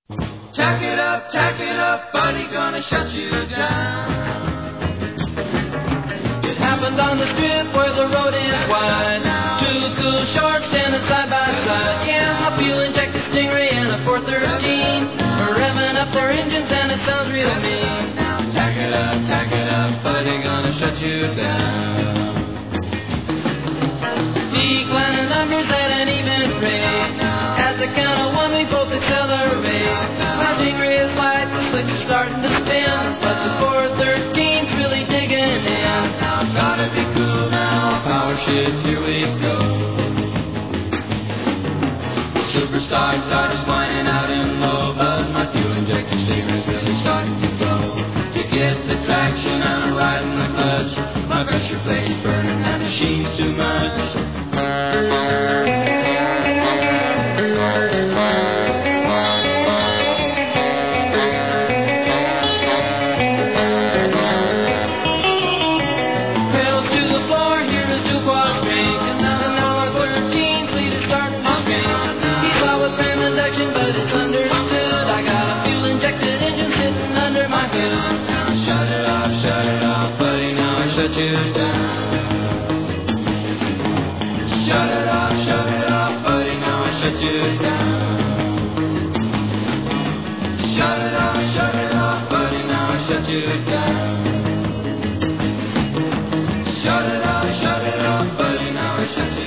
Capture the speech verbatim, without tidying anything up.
Tack it up, tack it up, buddy, gonna shut you down. It happened on the strip where the road is wide. Two cool shorts standing side by side. Yeah, a fuel-injected Stingray and a four thirteen are revving up their engines and it sounds real mean. Tack it up, tack it up, buddy, gonna shut you down. Declining numbers at an even rate. At the count of one, we both accelerate. My Stingray is light, the slicks are starting to spin, but the four thirteen's really digging in. Gotta be cool now, power shift, here we go. Superstar started whining out in low buzz. My fuel-injected Stingray's really starting to blow. To get the traction, I'm riding the clutch. My pressure plate's burning, that machine's too much. Shut you down. Shut it off, shut it off, buddy, now I shut you down. Shut it off, shut it off, buddy, now I shut you down. Shut it off, shut it off, buddy, now I shut you down.